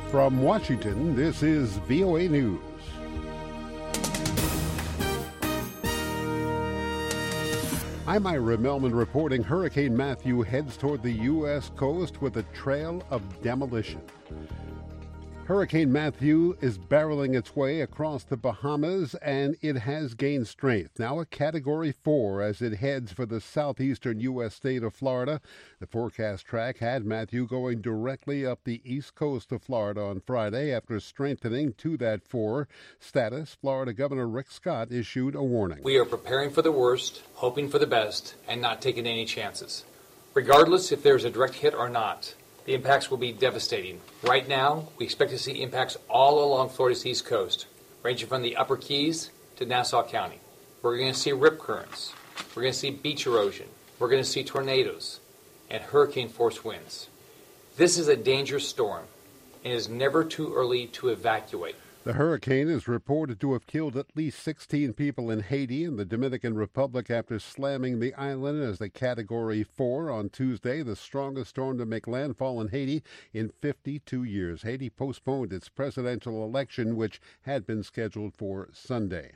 From Washington, this is VOA News. I'm Ira Melman reporting Hurricane Matthew heads toward the U.S. coast with a trail of demolition. Hurricane Matthew is barreling its way across the Bahamas, and it has gained strength. Now a Category 4 as it heads for the southeastern U.S. state of Florida. The forecast track had Matthew going directly up the east coast of Florida on Friday after strengthening to that 4 status. Florida Governor Rick Scott issued a warning. We are preparing for the worst, hoping for the best, and not taking any chances. Regardless if there's a direct hit or not, the impacts will be devastating. Right now, we expect to see impacts all along Florida's east coast, ranging from the Upper Keys to Nassau County. We're going to see rip currents. We're going to see beach erosion. We're going to see tornadoes and hurricane-force winds. This is a dangerous storm, and it is never too early to evacuate. The hurricane is reported to have killed at least 16 people in Haiti and the Dominican Republic after slamming the island as a Category 4 on Tuesday, the strongest storm to make landfall in Haiti in 52 years. Haiti postponed its presidential election, which had been scheduled for Sunday.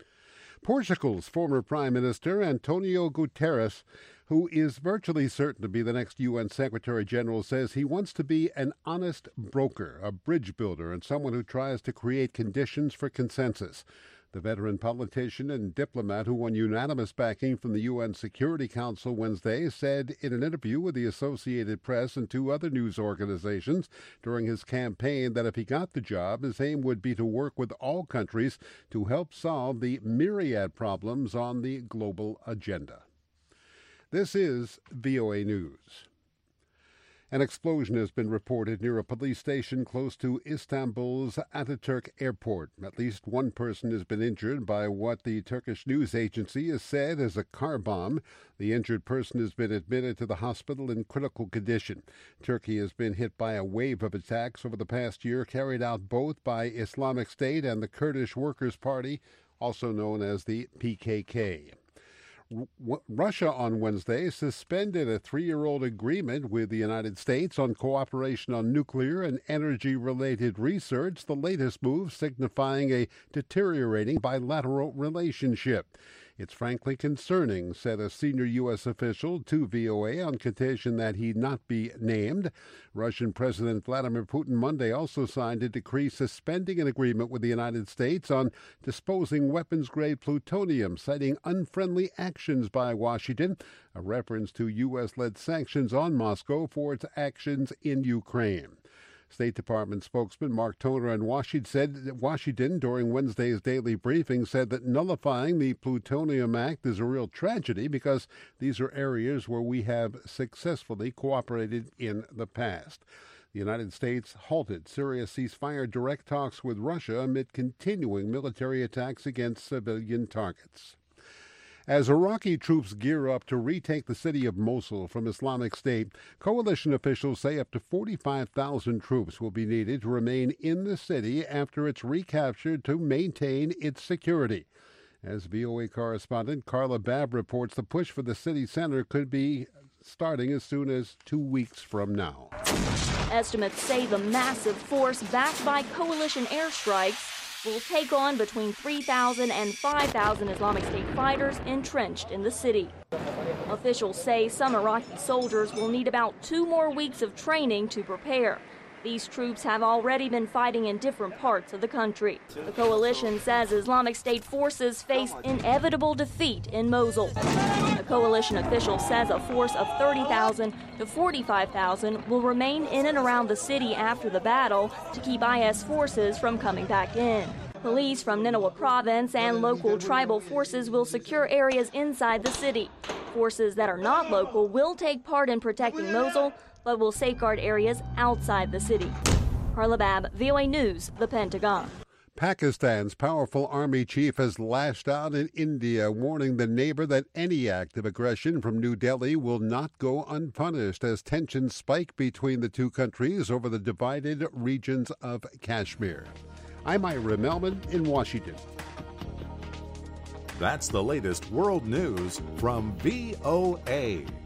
Portugal's former Prime Minister, Antonio Guterres, who is virtually certain to be the next UN Secretary General, says he wants to be an honest broker, a bridge builder, and someone who tries to create conditions for consensus. The veteran politician and diplomat who won unanimous backing from the UN Security Council Wednesday said in an interview with the Associated Press and 2 other news organizations during his campaign that if he got the job, his aim would be to work with all countries to help solve the myriad problems on the global agenda. This is VOA News. An explosion has been reported near a police station close to Istanbul's Ataturk Airport. At least one person has been injured by what the Turkish news agency has said is a car bomb. The injured person has been admitted to the hospital in critical condition. Turkey has been hit by a wave of attacks over the past year, carried out both by Islamic State and the Kurdish Workers' Party, also known as the PKK. Russia on Wednesday suspended a 3-year-old agreement with the United States on cooperation on nuclear and energy-related research, the latest move signifying a deteriorating bilateral relationship. It's frankly concerning, said a senior U.S. official to VOA on condition that he not be named. Russian President Vladimir Putin Monday also signed a decree suspending an agreement with the United States on disposing weapons-grade plutonium, citing unfriendly actions by Washington, a reference to U.S.-led sanctions on Moscow for its actions in Ukraine. State Department spokesman Mark Toner in Washington during Wednesday's daily briefing said that nullifying the Plutonium Act is a real tragedy because these are areas where we have successfully cooperated in the past. The United States halted Syria's ceasefire direct talks with Russia amid continuing military attacks against civilian targets. As Iraqi troops gear up to retake the city of Mosul from Islamic State, coalition officials say up to 45,000 troops will be needed to remain in the city after it's recaptured to maintain its security. As VOA correspondent Carla Babb reports, the push for the city center could be starting as soon as 2 weeks from now. Estimates say the massive force backed by coalition airstrikes will take on between 3,000 and 5,000 Islamic State fighters entrenched in the city. Officials say some Iraqi soldiers will need about 2 more weeks of training to prepare. These troops have already been fighting in different parts of the country. The coalition says Islamic State forces face inevitable defeat in Mosul. A coalition official says a force of 30,000 to 45,000 will remain in and around the city after the battle to keep IS forces from coming back in. Police from Nineveh province and local tribal forces will secure areas inside the city. Forces that are not local will take part in protecting Mosul, but will safeguard areas outside the city. Carla Babb, VOA News, The Pentagon. Pakistan's powerful army chief has lashed out in India, warning the neighbor that any act of aggression from New Delhi will not go unpunished as tensions spike between the two countries over the divided regions of Kashmir. I'm Ira Melman in Washington. That's the latest world news from VOA.